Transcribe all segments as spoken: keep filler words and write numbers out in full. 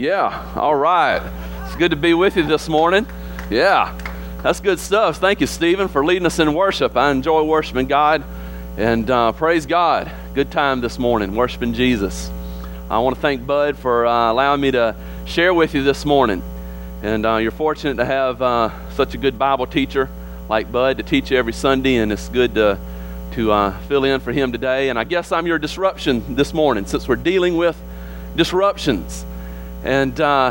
Yeah, all right. It's good to be with you this morning. Yeah, that's good stuff. Thank you, Stephen, for leading us in worship. I enjoy worshiping God, and uh, praise God. Good time this morning, worshiping Jesus. I want to thank Bud for uh, allowing me to share with you this morning. And uh, you're fortunate to have uh, such a good Bible teacher like Bud to teach you every Sunday, and it's good to, to uh, fill in for him today. And I guess I'm your disruption this morning, since we're dealing with disruptions. And uh,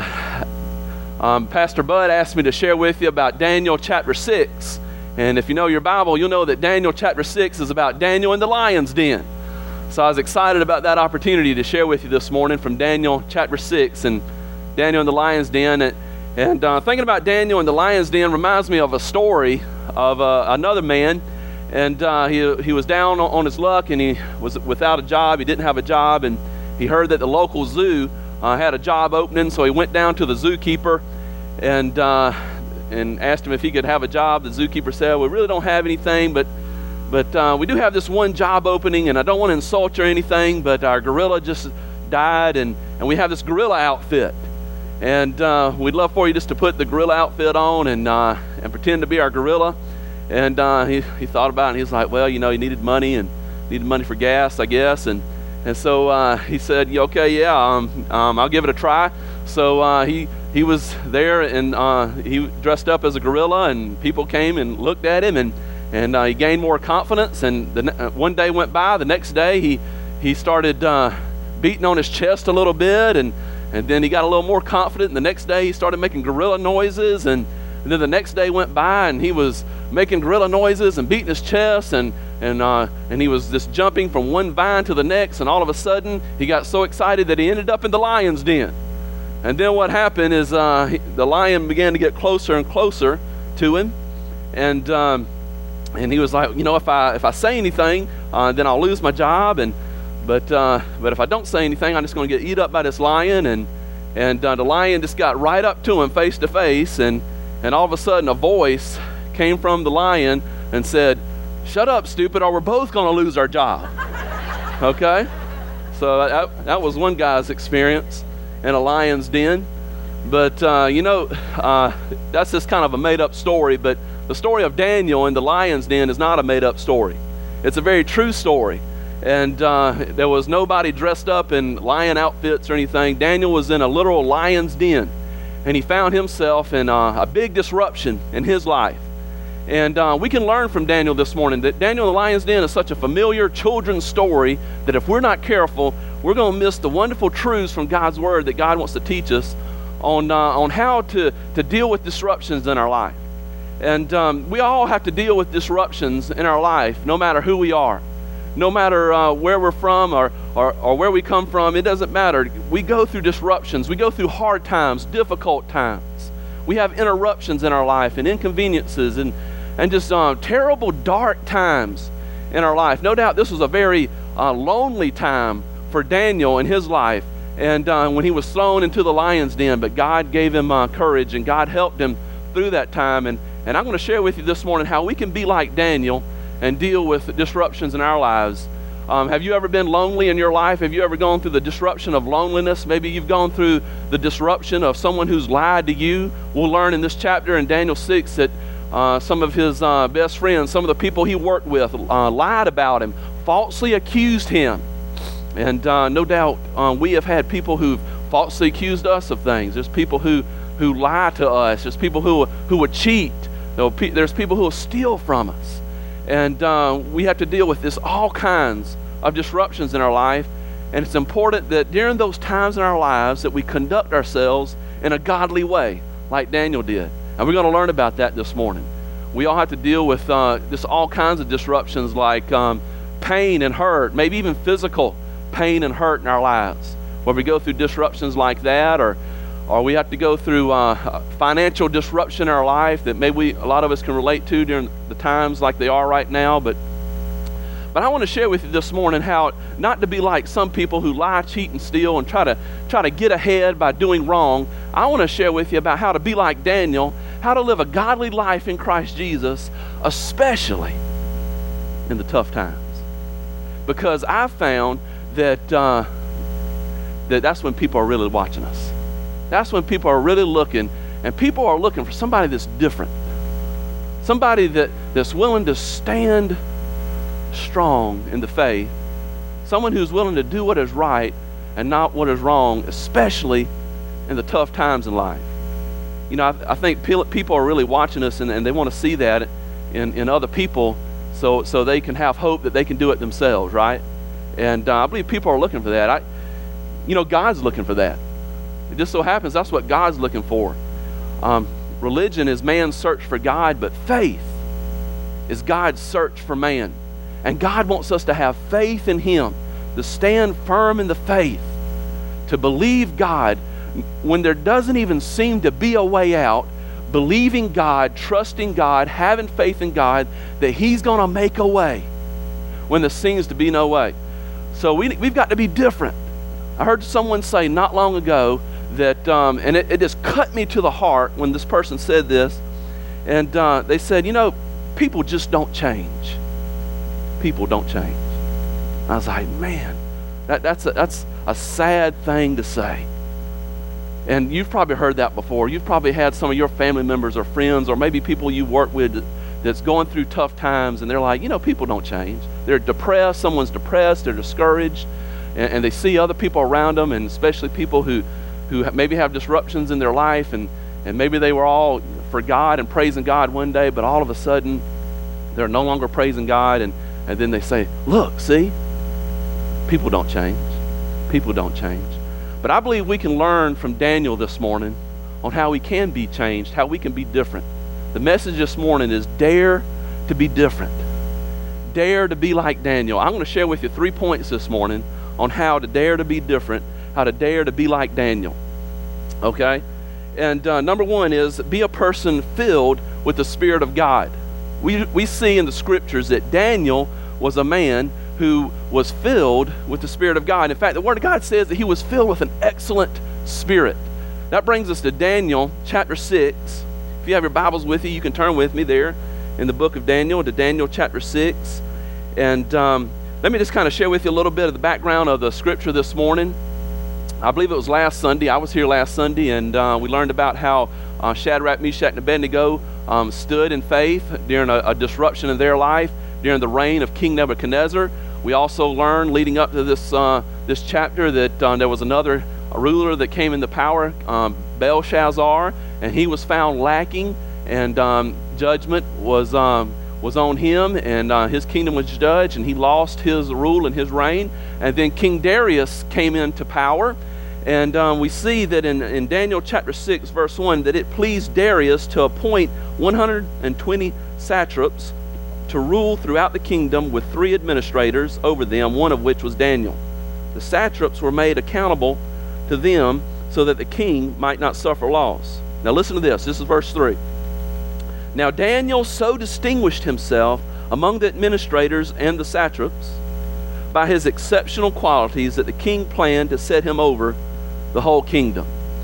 um, Pastor Bud asked me to share with you about Daniel chapter six. And if you know your Bible, you'll know that Daniel chapter six is about Daniel in the lion's den. So I was excited about that opportunity to share with you this morning from Daniel chapter six and Daniel in the lion's den. And, and uh, thinking about Daniel in the lion's den reminds me of a story of uh, another man. And uh, he, he was down on his luck, and he was without a job. He didn't have a job, and he heard that the local zoo uh, had a job opening, so he went down to the zookeeper and uh, and asked him if he could have a job. The zookeeper said, "We really don't have anything, but but uh, we do have this one job opening, and I don't want to insult you or anything, but our gorilla just died, and, and we have this gorilla outfit, and uh, we'd love for you just to put the gorilla outfit on and uh, and pretend to be our gorilla." And uh, he, he thought about it, and he was like, well, you know, he needed money and needed money for gas, I guess. And and so uh, he said, yeah, okay, yeah, um, um, I'll give it a try. So uh, he he was there, and uh, he dressed up as a gorilla, and people came and looked at him, and and uh, he gained more confidence. And the ne- one day went by. The next day, he he started uh, beating on his chest a little bit, and and then he got a little more confident. And the next day, he started making gorilla noises, and, and then the next day went by, and he was making gorilla noises and beating his chest, and and uh, and he was just jumping from one vine to the next, and all of a sudden he got so excited that he ended up in the lion's den. And then what happened is uh, he, the lion began to get closer and closer to him, and um, and he was like, you know, if I if I say anything, uh, then I'll lose my job, and but uh, but if I don't say anything, I'm just going to get eat up by this lion. And and uh, the lion just got right up to him face to face, and and all of a sudden a voice came from the lion and said, "Shut up, stupid, or we're both going to lose our job." Okay? So that, that was one guy's experience in a lion's den. But, uh, you know, uh, that's just kind of a made-up story, but the story of Daniel in the lion's den is not a made-up story. It's a very true story. And uh, there was nobody dressed up in lion outfits or anything. Daniel was in a literal lion's den, and he found himself in uh, a big disruption in his life. And uh, we can learn from Daniel this morning that Daniel in the lion's den is such a familiar children's story that if we're not careful, we're going to miss the wonderful truths from God's word that God wants to teach us on uh, on how to, to deal with disruptions in our life. And um, we all have to deal with disruptions in our life, no matter who we are, no matter uh, where we're from or, or, or where we come from. It doesn't matter. We go through disruptions. We go through hard times, difficult times. We have interruptions in our life and inconveniences and and just uh, terrible, dark times in our life. No doubt this was a very uh, lonely time for Daniel in his life, and uh, when he was thrown into the lion's den, but God gave him uh, courage, and God helped him through that time. And, and I'm going to share with you this morning how we can be like Daniel and deal with disruptions in our lives. Um, have you ever been lonely in your life? Have you ever gone through the disruption of loneliness? Maybe you've gone through the disruption of someone who's lied to you. We'll learn in this chapter in Daniel six that Uh, some of his uh, best friends, some of the people he worked with, uh, lied about him, falsely accused him. And uh, no doubt uh, we have had people who've falsely accused us of things. There's people who, who lie to us. There's people who, who would cheat. There's people who will steal from us. And uh, we have to deal with this, all kinds of disruptions in our life. And it's important that during those times in our lives that we conduct ourselves in a godly way, like Daniel did. And we're going to learn about that this morning. We all have to deal with uh, just all kinds of disruptions like um, pain and hurt, maybe even physical pain and hurt in our lives. Where we go through disruptions like that, or or we have to go through uh, financial disruption in our life that maybe we, a lot of us can relate to during the times like they are right now. But But I want to share with you this morning how not to be like some people who lie, cheat, and steal and try to try to get ahead by doing wrong. I want to share with you about how to be like Daniel, how to live a godly life in Christ Jesus, especially in the tough times. Because I found that uh, that that's when people are really watching us. That's when people are really looking, and people are looking for somebody that's different. Somebody that, that's willing to stand strong in the faith. Someone who's willing to do what is right and not what is wrong, especially in the tough times in life. You know, I, I think people are really watching us, and, and they want to see that in, in other people so, so they can have hope that they can do it themselves, right? And uh, I believe people are looking for that. I, you know, God's looking for that. It just so happens that's what God's looking for. Um, religion is man's search for God, but faith is God's search for man. And God wants us to have faith in Him, to stand firm in the faith, to believe God when there doesn't even seem to be a way out, believing God, trusting God, having faith in God that He's going to make a way when there seems to be no way. So we, we've got to be different. I heard someone say not long ago that, um, and it, it just cut me to the heart when this person said this, and uh, they said, you know, people just don't change. People don't change. I was like, man, that, that's, a, that's a sad thing to say. And you've probably heard that before. You've probably had some of your family members or friends or maybe people you work with that's going through tough times, and they're like, you know, people don't change. They're depressed. Someone's depressed. They're discouraged. And, and they see other people around them, and especially people who, who maybe have disruptions in their life, and, and maybe they were all for God and praising God one day, but all of a sudden they're no longer praising God, and, and then they say, look, see, people don't change. People don't change. But I believe we can learn from Daniel this morning on how we can be changed, how we can be different. The message this morning is dare to be different. Dare to be like Daniel. I'm going to share with you three points this morning on how to dare to be different, how to dare to be like Daniel. Okay? And uh, number one is be a person filled with the Spirit of God. We, we see in the scriptures that Daniel was a man who was filled with the Spirit of God. In fact, the Word of God says that he was filled with an excellent spirit. That brings us to Daniel chapter six. If you have your Bibles with you, you can turn with me there in the book of Daniel to Daniel chapter six. And um, let me just kind of share with you a little bit of the background of the scripture this morning. I believe it was last Sunday. I was here last Sunday, and uh, we learned about how uh, Shadrach, Meshach, and Abednego um, stood in faith during a, a disruption in their life during the reign of King Nebuchadnezzar. We also learned leading up to this uh, this chapter that uh, there was another ruler that came into power, um, Belshazzar, and he was found lacking, and um, judgment was um, was on him, and uh, his kingdom was judged, and he lost his rule and his reign. And then King Darius came into power, and um, we see that in, in Daniel chapter six, verse one, that it pleased Darius to appoint one hundred twenty satraps to rule throughout the kingdom with three administrators over them, one of which was Daniel. The satraps were made accountable to them so that the king might not suffer loss. Now listen to this. This is verse three. Now Daniel so distinguished himself among the administrators and the satraps by his exceptional qualities that the king planned to set him over the whole kingdom.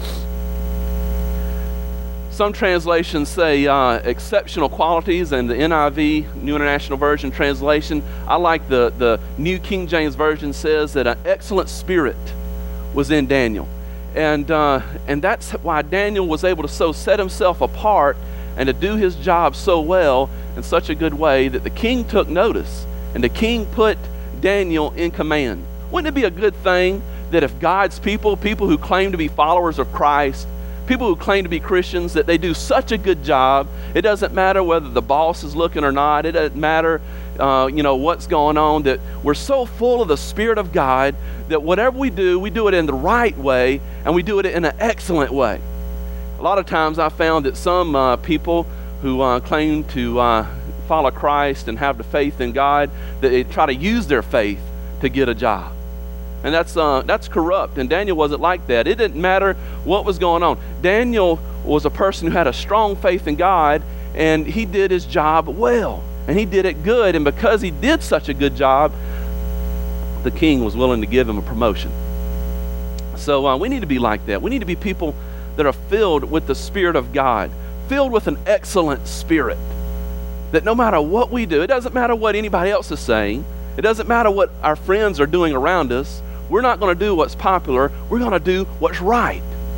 Some translations say uh, exceptional qualities, and the N I V, New International Version translation, I like the, the New King James Version says that an excellent spirit was in Daniel. And, uh, and that's why Daniel was able to so set himself apart and to do his job so well in such a good way that the king took notice, and the king put Daniel in command. Wouldn't it be a good thing that if God's people, people who claim to be followers of Christ, people who claim to be Christians, that they do such a good job? It doesn't matter whether the boss is looking or not. It doesn't matter, uh, you know, what's going on, that we're so full of the Spirit of God that whatever we do, we do it in the right way, and we do it in an excellent way. A lot of times I found that some uh, people who uh, claim to uh, follow Christ and have the faith in God, that they try to use their faith to get a job. And that's uh, that's corrupt. And Daniel wasn't like that. It didn't matter what was going on. Daniel was a person who had a strong faith in God, and he did his job well. And he did it good. And because he did such a good job, the king was willing to give him a promotion. So uh, we need to be like that. We need to be people that are filled with the Spirit of God, filled with an excellent spirit, that no matter what we do, it doesn't matter what anybody else is saying, it doesn't matter what our friends are doing around us, we're not going to do what's popular, we're going to do what's right.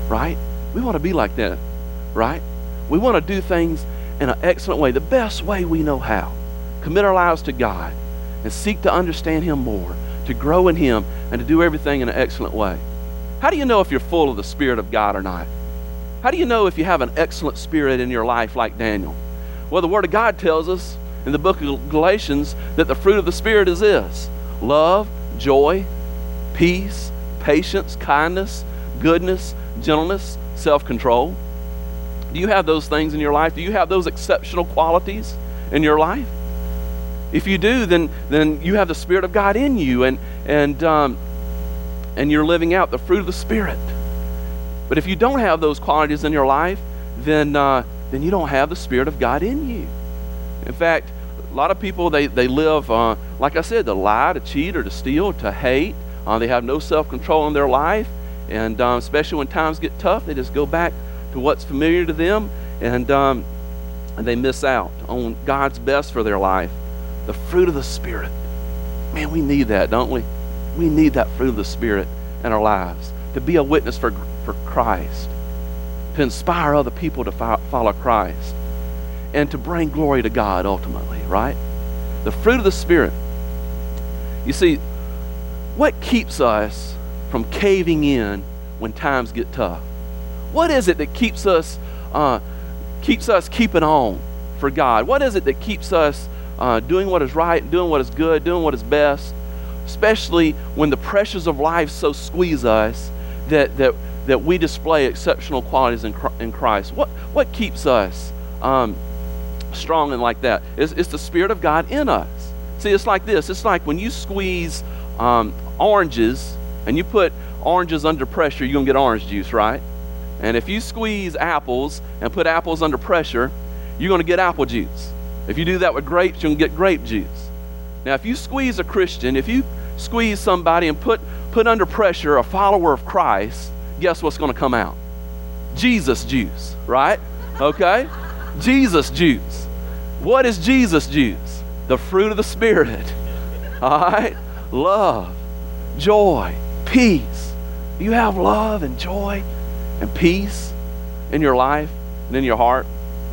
right? We want to be like that, right? We want to do things in an excellent way, the best way we know how. Commit our lives to God and seek to understand Him more, to grow in Him, and to do everything in an excellent way. How do you know if you're full of the Spirit of God or not? How do you know if you have an excellent spirit in your life like Daniel? Well, the Word of God tells us in the book of Galatians that the fruit of the Spirit is this: love, joy, peace, patience, kindness, goodness, gentleness, self-control. Do you have those things in your life? Do you have those exceptional qualities in your life? If you do, then then you have the Spirit of God in you, and and um, and you're living out the fruit of the Spirit. But if you don't have those qualities in your life, then uh, then you don't have the Spirit of God in you. In fact, a lot of people, they, they live, uh, like I said, to lie, to cheat, or to steal, to hate. Uh, they have no self-control in their life, and uh, especially when times get tough, they just go back to what's familiar to them, and, um, and they miss out on God's best for their life. The fruit of the Spirit. Man, we need that, don't we? We need that fruit of the Spirit in our lives, to be a witness for, for Christ, to inspire other people to fo- follow Christ, and to bring glory to God ultimately, right? The fruit of the Spirit. You see, what keeps us from caving in when times get tough? What is it that keeps us uh, keeps us keeping on for God? What is it that keeps us uh, doing what is right, doing what is good, doing what is best, especially when the pressures of life so squeeze us that that that we display exceptional qualities in, in Christ? What what keeps us um, strong and like that? It's, it's the Spirit of God in us. See, it's like this. It's like when you squeeze um, oranges and you put oranges under pressure, you're going to get orange juice, right? And if you squeeze apples and put apples under pressure, you're going to get apple juice. If you do that with grapes, you're going to get grape juice. Now, if you squeeze a Christian, if you squeeze somebody and put, put under pressure a follower of Christ, guess what's going to come out? Jesus juice, right? Okay? Jesus juice. What is Jesus juice? The fruit of the Spirit. All right? Love, joy, peace. You have love and joy and peace in your life and in your heart.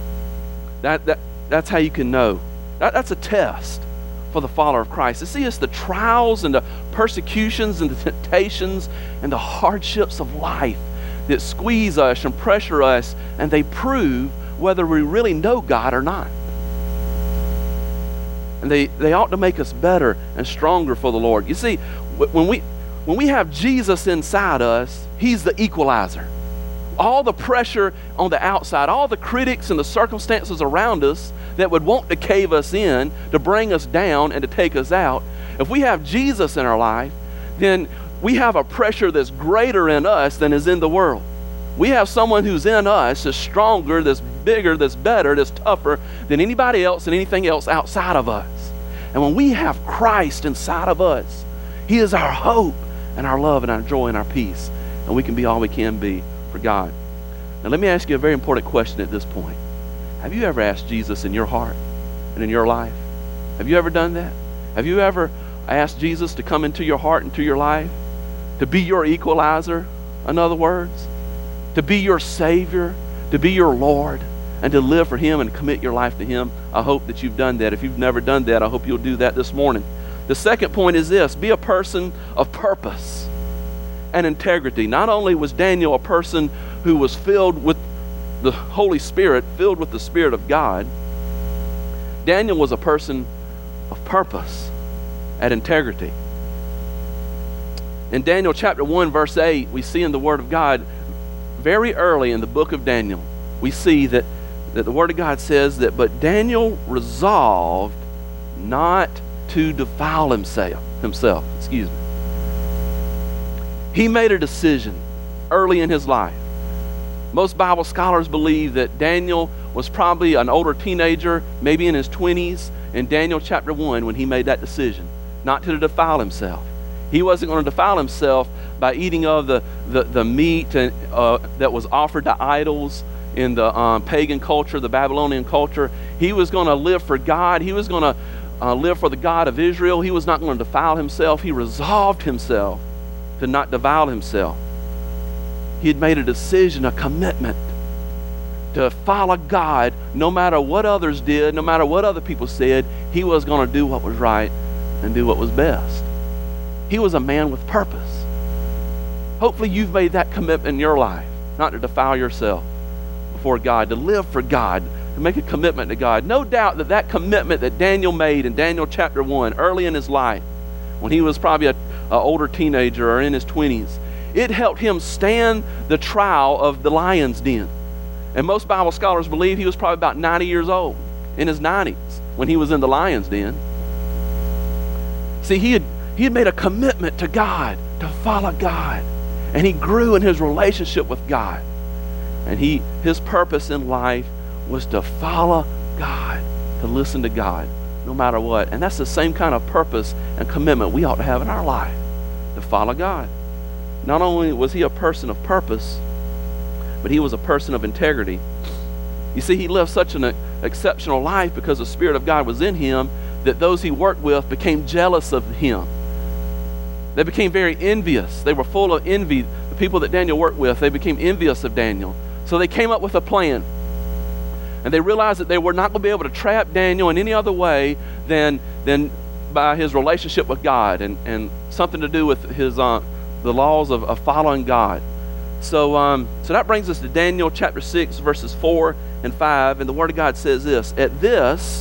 That, that, that's how you can know. That, that's a test for the follower of Christ. You see, it's the trials and the persecutions and the temptations and the hardships of life that squeeze us and pressure us, and they prove whether we really know God or not. And they, they ought to make us better and stronger for the Lord. You see, when we, when we have Jesus inside us, He's the equalizer. All the pressure on the outside, all the critics and the circumstances around us that would want to cave us in, to bring us down and to take us out, if we have Jesus in our life, then we have a pressure that's greater in us than is in the world. We have someone who's in us that's stronger, that's bigger, that's better, that's tougher than anybody else and anything else outside of us. And when we have Christ inside of us, He is our hope and our love and our joy and our peace. And we can be all we can be for God. Now let me ask you a very important question at this point. Have you ever asked Jesus in your heart and in your life? Have you ever done that? Have you ever asked Jesus to come into your heart and to your life? To be your equalizer, in other words? To be your Savior, to be your Lord, and to live for Him and commit your life to Him? I hope that you've done that. If you've never done that, I hope you'll do that this morning. The second point is this: be a person of purpose and integrity. Not only was Daniel a person who was filled with the Holy Spirit, filled with the Spirit of God, Daniel was a person of purpose and integrity. In Daniel chapter one, verse eight, we see in the Word of God, very early in the book of Daniel, we see that, that the Word of God says that, but Daniel resolved not to defile himself, himself, excuse me. He made a decision early in his life. Most Bible scholars believe that Daniel was probably an older teenager, maybe in his twenties, in Daniel chapter one when he made that decision, not to defile himself. He wasn't going to defile himself by eating of the, the, the meat and, uh, that was offered to idols in the um, pagan culture, the Babylonian culture. He was going to live for God. He was going to uh, live for the God of Israel. He was not going to defile himself. He resolved himself to not defile himself. he had made a decision, a commitment to follow God no matter what others did, no matter what other people said. He was going to do what was right and do what was best. He was a man with purpose. Hopefully you've made that commitment in your life, not to defile yourself before God, to live for God, to make a commitment to God. No doubt that that commitment that Daniel made in Daniel chapter one, early in his life, when he was probably an older teenager or in his twenties, it helped him stand the trial of the lion's den. And most Bible scholars believe he was probably about ninety years old, in his nineties, when he was in the lion's den. See, he had, he had made a commitment to God, to follow God. And he grew in his relationship with God. And he his purpose in life was to follow God, to listen to God, no matter what. And that's the same kind of purpose and commitment we ought to have in our life, to follow God. Not only was he a person of purpose, but he was a person of integrity. You see, he lived such an exceptional life because the Spirit of God was in him that those he worked with became jealous of him. They became very envious. They were full of envy. The people that Daniel worked with, they became envious of Daniel. So they came up with a plan. And they realized that they were not going to be able to trap Daniel in any other way than, than by his relationship with God and, and something to do with his uh, the laws of, of following God. So, um, so that brings us to Daniel chapter six, verses four and five. And the Word of God says this: At this,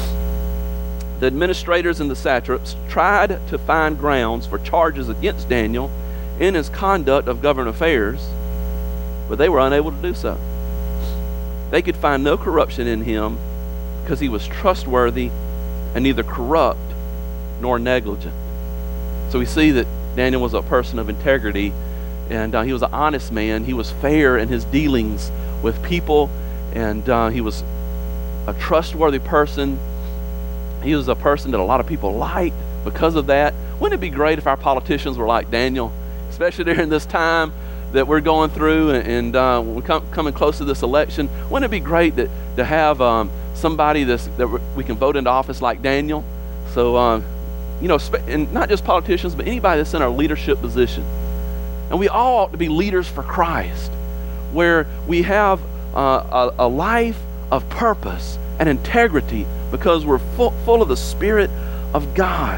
the administrators and the satraps tried to find grounds for charges against Daniel in his conduct of government affairs, but they were unable to do so. They could find no corruption in him because he was trustworthy and neither corrupt nor negligent. So we see that Daniel was a person of integrity, and uh, he was an honest man. He was fair in his dealings with people, and uh, he was a trustworthy person. He was a person that a lot of people liked because of that. Wouldn't it be great if our politicians were like Daniel, especially during this time that we're going through, and, and uh, we're com- coming close to this election? Wouldn't it be great that to have um, somebody that's, that we can vote into office like Daniel? So, um, you know, spe- and not just politicians, but anybody that's in our leadership position. And we all ought to be leaders for Christ, where we have uh, a, a life of purpose and integrity because we're full, full of the Spirit of God.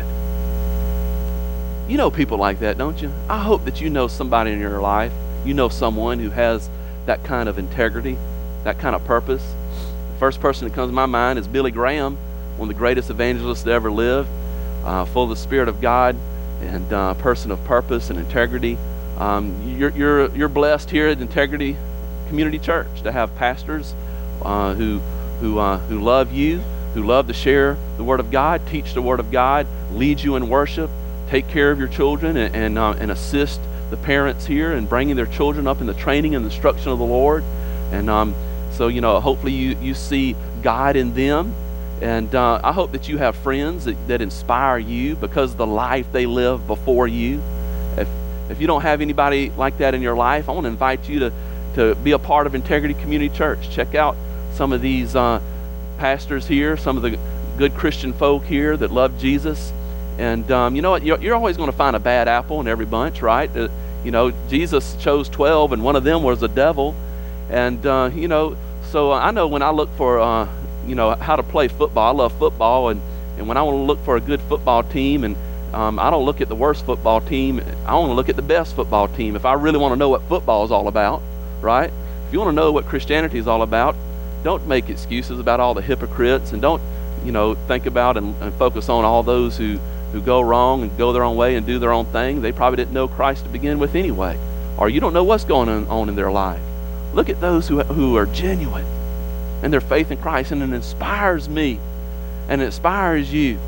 You know people like that, don't you? I hope that you know somebody in your life. You know someone who has that kind of integrity, that kind of purpose. The first person that comes to my mind is Billy Graham, one of the greatest evangelists that ever lived, uh, full of the Spirit of God and a uh, person of purpose and integrity. Um, you're, you're, you're blessed here at Integrity Community Church to have pastors uh, who, who, uh, who love you, who love to share the Word of God, teach the Word of God, lead you in worship, take care of your children, and and, uh, and assist the parents here in bringing their children up in the training and instruction of the Lord. And um, so, you know, hopefully you, you see God in them. And uh, I hope that you have friends that, that inspire you because of the life they live before you. If, if you don't have anybody like that in your life, I want to invite you to, to be a part of Integrity Community Church. Check out some of these uh, pastors here, some of the good Christian folk here that love Jesus. And um, you know what? You're, you're always going to find a bad apple in every bunch, right? Uh, you know, Jesus chose twelve, and one of them was the devil. And, uh, you know, so I know when I look for, uh, you know, how to play football, I love football. And, and when I want to look for a good football team, and um, I don't look at the worst football team. I want to look at the best football team if I really want to know what football is all about, right? If you want to know what Christianity is all about, don't make excuses about all the hypocrites, and don't, you know, think about and, and focus on all those who who go wrong and go their own way and do their own thing. They probably didn't know Christ to begin with anyway, or you don't know what's going on in their life. Look at those who who are genuine in their faith in Christ, and it inspires me and it inspires you.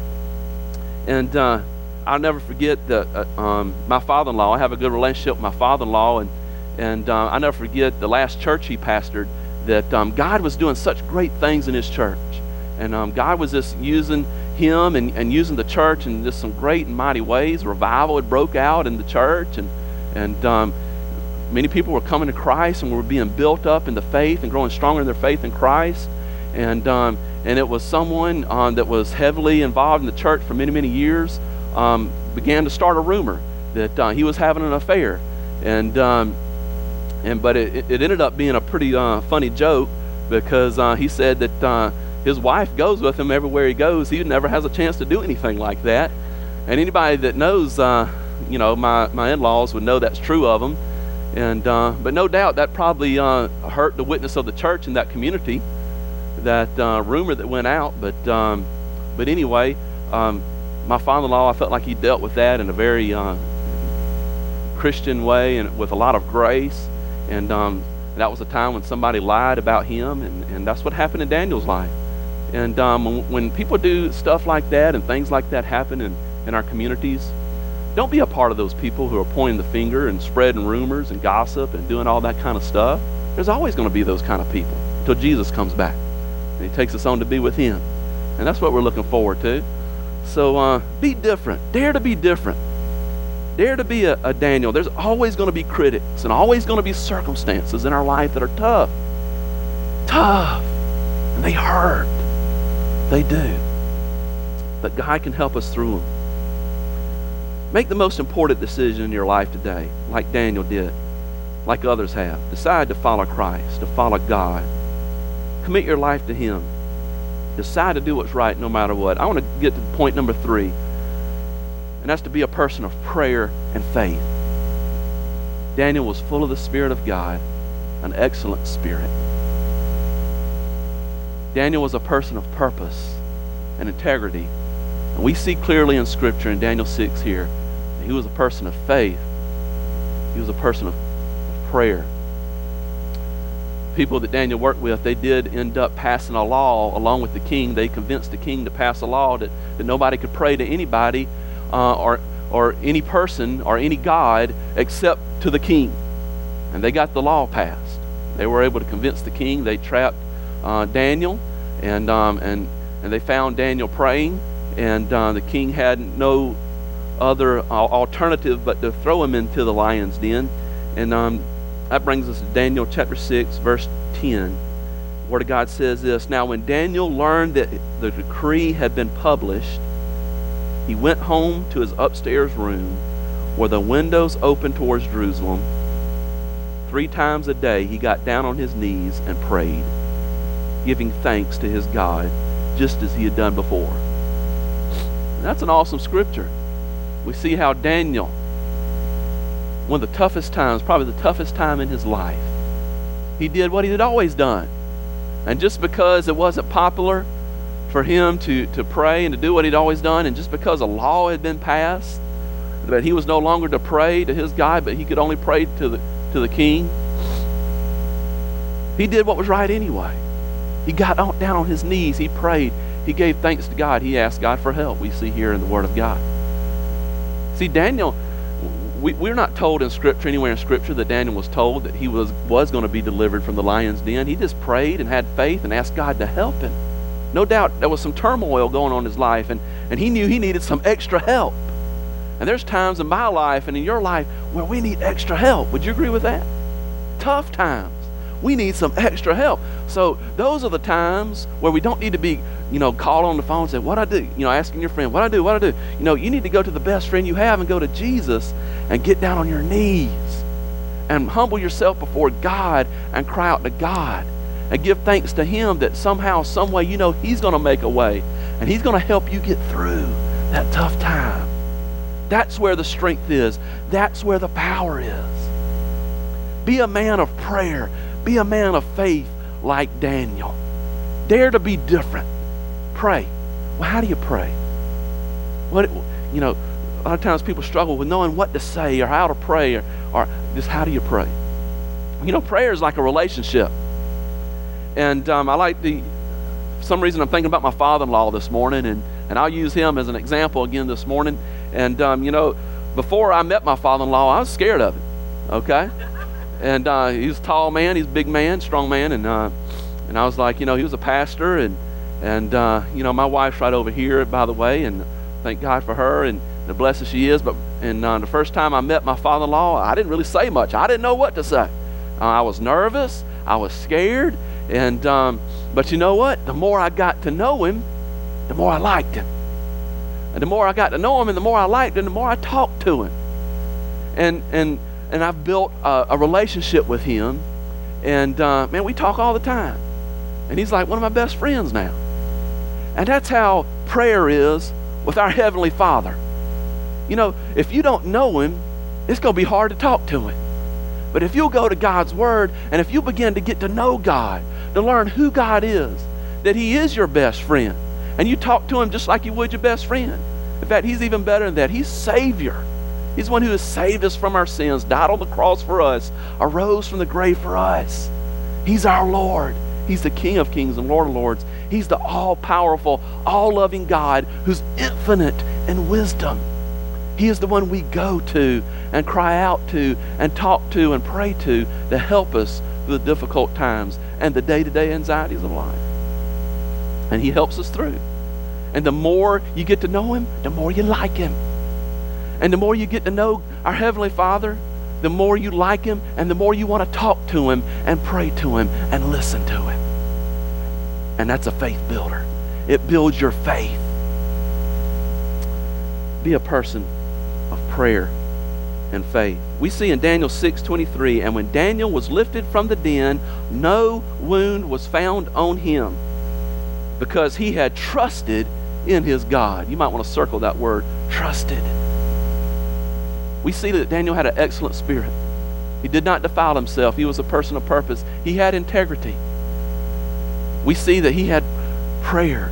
And uh, I'll never forget that uh, um, my father-in-law, I have a good relationship with my father-in-law, and and uh, I'll never forget the last church he pastored, that um, God was doing such great things in his church. And um, God was just using him and, and using the church in just some great and mighty ways. Revival had broke out in the church, and and um, many people were coming to Christ and were being built up in the faith and growing stronger in their faith in Christ. And um, and it was someone um, that was heavily involved in the church for many, many years um, began to start a rumor that uh, he was having an affair. And um, And but it, it ended up being a pretty uh, funny joke, because uh, he said that uh, his wife goes with him everywhere he goes. He never has a chance to do anything like that. And anybody that knows, uh, you know, my, my in-laws would know that's true of them. And uh, but no doubt that probably uh, hurt the witness of the church in that community, that uh, rumor that went out. But um, but anyway, um, my father-in-law, I felt like he dealt with that in a very uh, Christian way and with a lot of grace. And um, that was a time when somebody lied about him, and, and that's what happened in Daniel's life. And um, when, when people do stuff like that and things like that happen in, in our communities, don't be a part of those people who are pointing the finger and spreading rumors and gossip and doing all that kind of stuff. There's always going to be those kind of people until Jesus comes back and he takes us on to be with him. And that's what we're looking forward to. So uh, be different. Dare to be different. Dare to be a, a Daniel. There's always going to be critics and always going to be circumstances in our life that are tough. Tough. And they hurt. They do. But God can help us through them. Make the most important decision in your life today, like Daniel did, like others have. Decide to follow Christ, to follow God. Commit your life to him. Decide to do what's right no matter what. I want to get to point number three. And that's to be a person of prayer and faith. Daniel was full of the Spirit of God, an excellent spirit. Daniel was a person of purpose and integrity. And we see clearly in Scripture in Daniel six here, that he was a person of faith. He was a person of, of prayer. People that Daniel worked with, they did end up passing a law along with the king. They convinced the king to pass a law that, that nobody could pray to anybody Uh, or or any person or any god except to the king. And they got the law passed. They were able to convince the king. They trapped uh, Daniel, and um, and and they found Daniel praying, and uh, the king had no other uh, alternative but to throw him into the lion's den. And um, that brings us to Daniel chapter six, verse ten. The Word of God says this: Now when Daniel learned that the decree had been published, he went home to his upstairs room where the windows opened towards Jerusalem. Three times a day he got down on his knees and prayed, giving thanks to his God, just as he had done before. And that's an awesome scripture. We see how Daniel, one of the toughest times, probably the toughest time in his life, he did what he had always done. And just because it wasn't popular for him to, to pray and to do what he'd always done, and just because a law had been passed that he was no longer to pray to his God, but he could only pray to the to the king, he did what was right anyway. He got on, down on his knees, he prayed, he gave thanks to God, he asked God for help. We see here in the Word of God. See, Daniel, we, we're not told in Scripture, anywhere in Scripture, that Daniel was told that he was, was going to be delivered from the lion's den. He just prayed and had faith and asked God to help him. No doubt there was some turmoil going on in his life, and, and he knew he needed some extra help. And there's times in my life and in your life where we need extra help. Would you agree with that? Tough times. We need some extra help. So those are the times where we don't need to be, you know, called on the phone and say, what I do? You know, asking your friend, what I do, what I do? You know, you need to go to the best friend you have and go to Jesus and get down on your knees and humble yourself before God and cry out to God and give thanks to him that somehow, some way, you know, he's going to make a way and he's going to help you get through that tough time. That's where the strength is. That's where the power is. Be a man of prayer. Be a man of faith like Daniel. Dare to be different. Pray. Well, how do you pray? What, you know, a lot of times people struggle with knowing what to say or how to pray, or, or just how do you pray? You know, prayer is like a relationship. And um, I like the, for some reason I'm thinking about my father-in-law this morning, and, and I'll use him as an example again this morning. And, um, you know, before I met my father-in-law, I was scared of him, okay? And uh, he was a tall man, he's a big man, strong man, and uh, and I was like, you know, he was a pastor, and, and uh, you know, my wife's right over here, by the way, and thank God for her, and the blessed she is. But and uh, the first time I met my father-in-law, I didn't really say much. I didn't know what to say. Uh, I was nervous, I was scared, and um, but you know what? The more I got to know him, the more I liked him. And the more I got to know him and the more I liked him, the more I talked to him. And and and I've built a, a relationship with him. And uh, man, we talk all the time. And he's like one of my best friends now. And that's how prayer is with our Heavenly Father. You know, if you don't know him, it's going to be hard to talk to him. But if you'll go to God's Word, and if you begin to get to know God, to learn who God is, that he is your best friend, and you talk to him just like you would your best friend. In fact, he's even better than that. He's Savior. He's the one who has saved us from our sins, died on the cross for us, arose from the grave for us. He's our Lord. He's the King of kings and Lord of lords. He's the all-powerful, all-loving God who's infinite in wisdom. He is the one we go to and cry out to and talk to and pray to to help us through the difficult times and the day-to-day anxieties of life. And he helps us through. And the more you get to know him, the more you like him. And the more you get to know our Heavenly Father, the more you like him and the more you want to talk to him and pray to him and listen to him. And that's a faith builder. It builds your faith. Be a person of prayer and faith. We see in Daniel six twenty-three, and when Daniel was lifted from the den, no wound was found on him, because he had trusted in his God. You might want to circle that word, trusted. We see that Daniel had an excellent spirit. He did not defile himself. He was a person of purpose. He had integrity. We see that he had prayer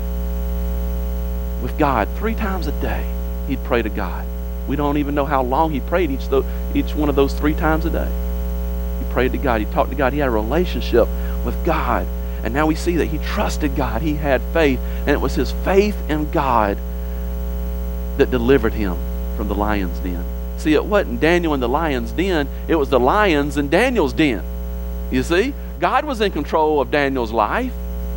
with God three times a day. He'd pray to God. We don't even know how long he prayed each, th- each one of those three times a day. He prayed to God. He talked to God. He had a relationship with God. And now we see that he trusted God. He had faith. And it was his faith in God that delivered him from the lion's den. See, it wasn't Daniel in the lion's den. It was the lions in Daniel's den. You see? God was in control of Daniel's life.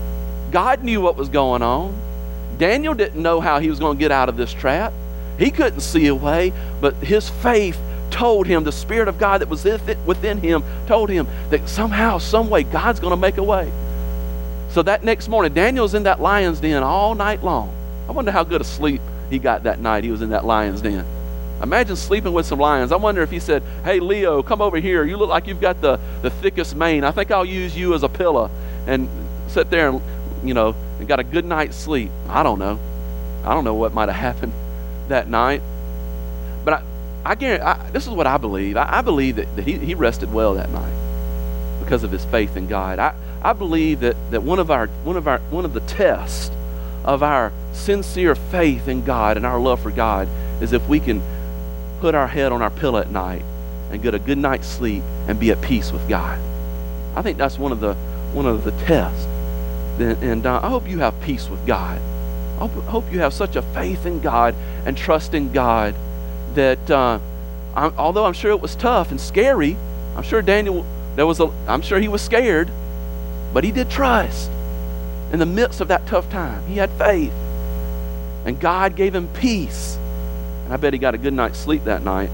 God knew what was going on. Daniel didn't know how he was going to get out of this trap. He couldn't see a way, but his faith told him, the Spirit of God that was within him told him that somehow, some way, God's going to make a way. So that next morning, Daniel's in that lion's den all night long. I wonder how good a sleep he got that night. He was in that lion's den. Imagine sleeping with some lions. I wonder if he said, hey, Leo, come over here. You look like you've got the, the thickest mane. I think I'll use you as a pillow and sit there and, you know, and got a good night's sleep. I don't know. I don't know what might have happened that night. But I, I guarantee, I, this is what I believe. I, I believe that, that he, he rested well that night because of his faith in God. I, I believe that, that one of our one of our one of the tests of our sincere faith in God and our love for God is if we can put our head on our pillow at night and get a good night's sleep and be at peace with God. I think that's one of the one of the tests. And, and uh, I hope you have peace with God. I hope, hope you have such a faith in God and trust in God that uh, I'm, although I'm sure it was tough and scary, I'm sure Daniel, there was a, I'm sure he was scared, but he did trust. In the midst of that tough time, he had faith. And God gave him peace. And I bet he got a good night's sleep that night.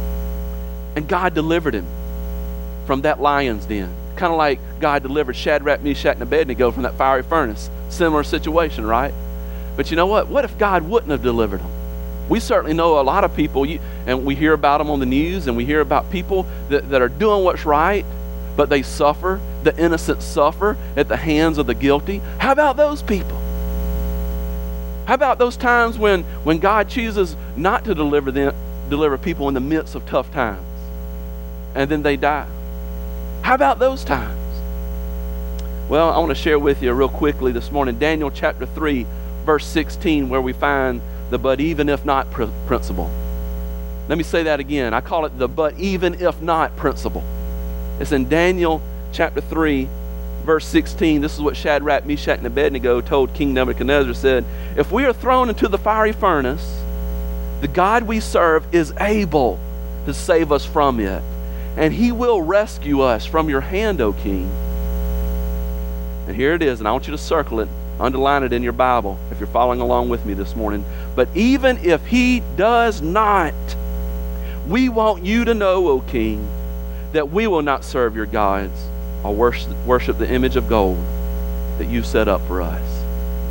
And God delivered him from that lion's den. Kind of like God delivered Shadrach, Meshach, and Abednego from that fiery furnace. Similar situation, right? But you know what? What if God wouldn't have delivered them? We certainly know a lot of people, you, and we hear about them on the news, and we hear about people that, that are doing what's right, but they suffer. The innocent suffer at the hands of the guilty. How about those people? How about those times when, when God chooses not to deliver them, deliver people in the midst of tough times, and then they die? How about those times? Well, I want to share with you real quickly this morning, Daniel chapter three, verse sixteen, where we find the but even if not pr- principle. Let me say that again. I call it the but even if not principle. It's in Daniel chapter three, verse sixteen. This is what Shadrach, Meshach, and Abednego told King Nebuchadnezzar, said, if we are thrown into the fiery furnace, the God we serve is able to save us from it, and he will rescue us from your hand, O king. And here it is, and I want you to circle it, underline it in your Bible if you're following along with me this morning. But even if he does not, we want you to know, O king, that we will not serve your gods or worship, worship the image of gold that you've set up for us.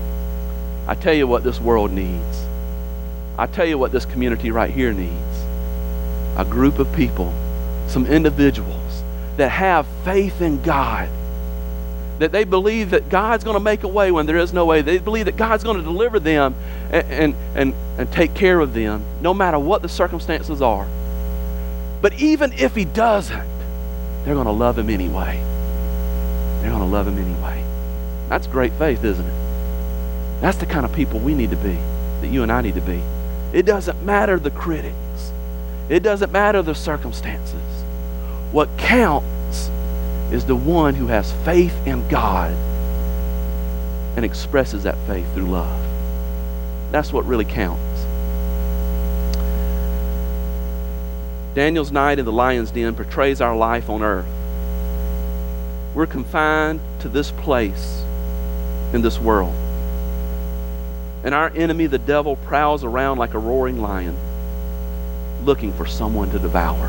I tell you what this world needs. I tell you what this community right here needs. A group of people some individuals that have faith in God, that they believe that God's going to make a way when there is no way. They believe that God's going to deliver them and, and, and, and take care of them no matter what the circumstances are. But even if he doesn't, they're going to love him anyway. They're going to love him anyway. That's great faith, isn't it? That's the kind of people we need to be, that you and I need to be. It doesn't matter the critics. It doesn't matter the circumstances. What counts is the one who has faith in God and expresses that faith through love. That's what really counts. Daniel's night in the lion's den portrays our life on earth. We're confined to this place in this world. And our enemy, the devil, prowls around like a roaring lion, looking for someone to devour.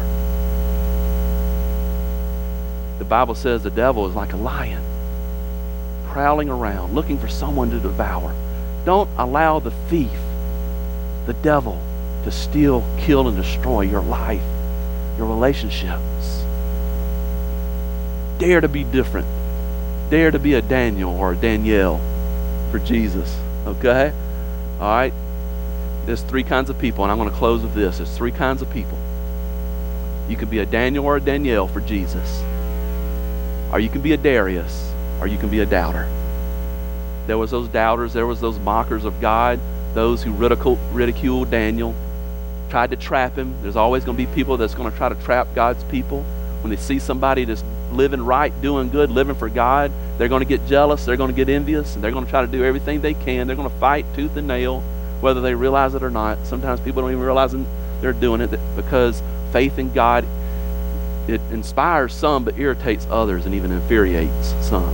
The Bible says the devil is like a lion, prowling around, looking for someone to devour. Don't allow the thief, the devil, to steal, kill, and destroy your life, your relationships. Dare to be different. Dare to be a Daniel or a Danielle for Jesus, okay? All right? There's three kinds of people, and I'm going to close with this. There's three kinds of people. You can be a Daniel or a Danielle for Jesus. Or you can be a Darius, or you can be a doubter. There was those doubters, there was those mockers of God, those who ridicule, ridiculed Daniel, tried to trap him. There's always going to be people that's going to try to trap God's people. When they see somebody that's living right, doing good, living for God, they're going to get jealous, they're going to get envious, and they're going to try to do everything they can. They're going to fight tooth and nail, whether they realize it or not. Sometimes people don't even realize they're doing it because faith in God, it inspires some but irritates others and even infuriates some.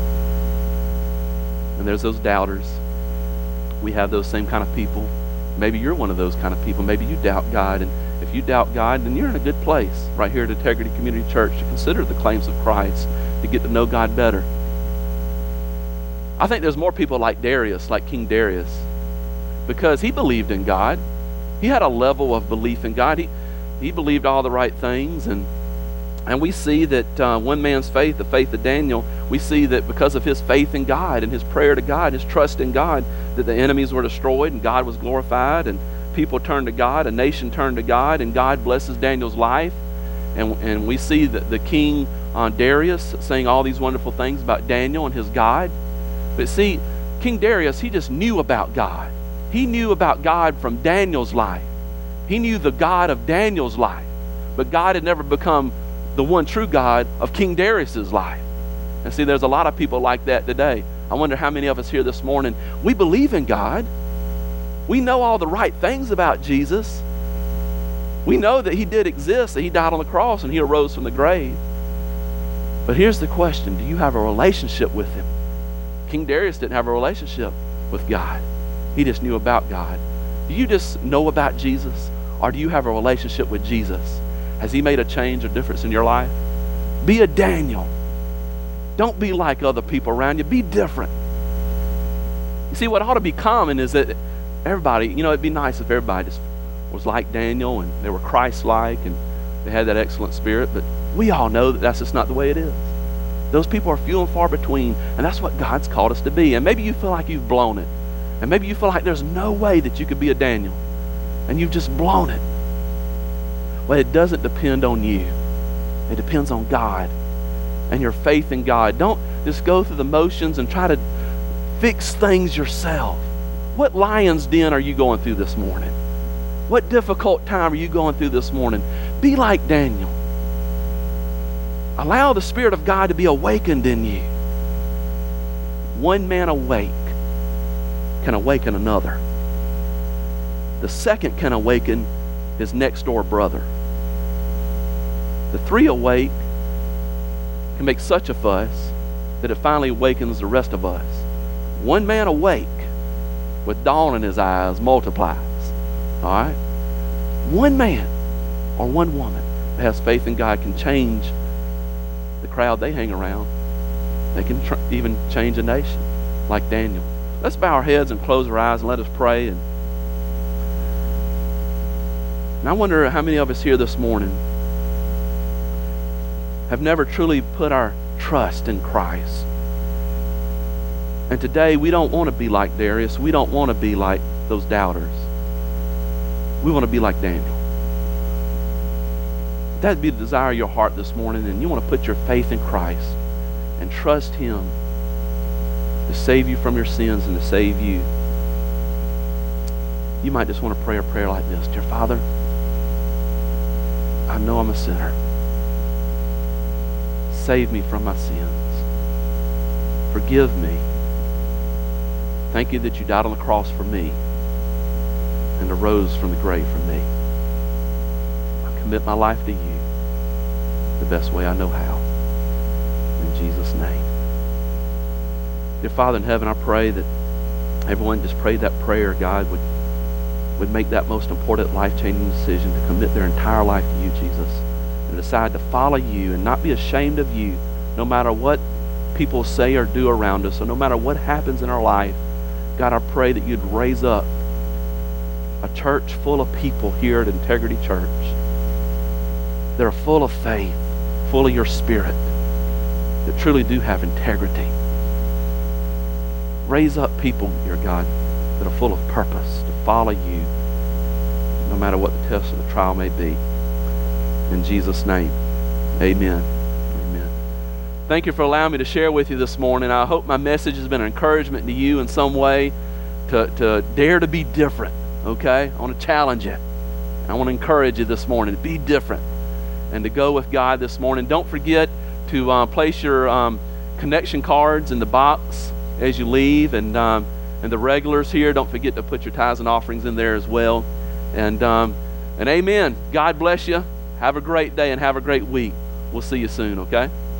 And there's those doubters. We have those same kind of people. Maybe you're one of those kind of people. Maybe you doubt God, and if you doubt God, then you're in a good place right here at Integrity Community Church to consider the claims of Christ, to get to know God better. I think there's more people like Darius, like King Darius, because he believed in God. He had a level of belief in God. He, he believed all the right things, and And we see that uh, one man's faith, the faith of Daniel, we see that because of his faith in God and his prayer to God, his trust in God, that the enemies were destroyed and God was glorified and people turned to God, a nation turned to God, and God blesses Daniel's life. And, and we see that the king uh, Darius saying all these wonderful things about Daniel and his God. But see, King Darius, he just knew about God. He knew about God from Daniel's life. He knew the God of Daniel's life. But God had never become the one true God of King Darius's life. And see, there's a lot of people like that today. I wonder how many of us here this morning, we believe in God. We know all the right things about Jesus. We know that he did exist, that he died on the cross and he arose from the grave. But here's the question, do you have a relationship with him? King Darius didn't have a relationship with God. He just knew about God. Do you just know about Jesus, or do you have a relationship with Jesus? Has he made a change or difference in your life? Be a Daniel. Don't be like other people around you. Be different. You see, what ought to be common is that everybody, you know, it'd be nice if everybody just was like Daniel and they were Christ-like and they had that excellent spirit, but we all know that that's just not the way it is. Those people are few and far between, and that's what God's called us to be. And maybe you feel like you've blown it. And maybe you feel like there's no way that you could be a Daniel, and you've just blown it. Well, it doesn't depend on you. It depends on God and your faith in God. Don't just go through the motions and try to fix things yourself. What lion's den are you going through this morning? What difficult time are you going through this morning? Be like Daniel. Allow the Spirit of God to be awakened in you. One man awake can awaken another. The second can awaken his next door brother. The three awake can make such a fuss that it finally awakens the rest of us. One man awake with dawn in his eyes multiplies. All right? One man or one woman that has faith in God can change the crowd they hang around. They can tr- even change a nation like Daniel. Let's bow our heads and close our eyes and let us pray. And, and I wonder how many of us here this morning, have never truly put our trust in Christ. And today we don't want to be like Darius. We don't want to be like those doubters. We want to be like Daniel. If that'd be the desire of your heart this morning, and you want to put your faith in Christ and trust Him to save you from your sins and to save you, you might just want to pray a prayer like this. Dear Father, I know I'm a sinner. Save me from my sins. Forgive me. Thank you that you died on the cross for me and arose from the grave for me. I commit my life to you the best way I know how. In Jesus' name. Dear Father in heaven, I pray that everyone just prayed that prayer, God, would, would make that most important life-changing decision to commit their entire life to you, Jesus, and decide to follow you and not be ashamed of you no matter what people say or do around us, or no matter what happens in our life. God, I pray that you'd raise up a church full of people here at Integrity Church that are full of faith, full of your Spirit, that truly do have integrity. Raise up people, dear God, that are full of purpose to follow you no matter what the test or the trial may be. In Jesus' name, amen. Amen. Thank you for allowing me to share with you this morning. I hope my message has been an encouragement to you in some way to, to dare to be different, okay? I want to challenge you. I want to encourage you this morning to be different and to go with God this morning. Don't forget to uh, place your um, connection cards in the box as you leave, and um, and the regulars here, don't forget to put your tithes and offerings in there as well. And um, and amen. God bless you. Have a great day and have a great week. We'll see you soon, okay?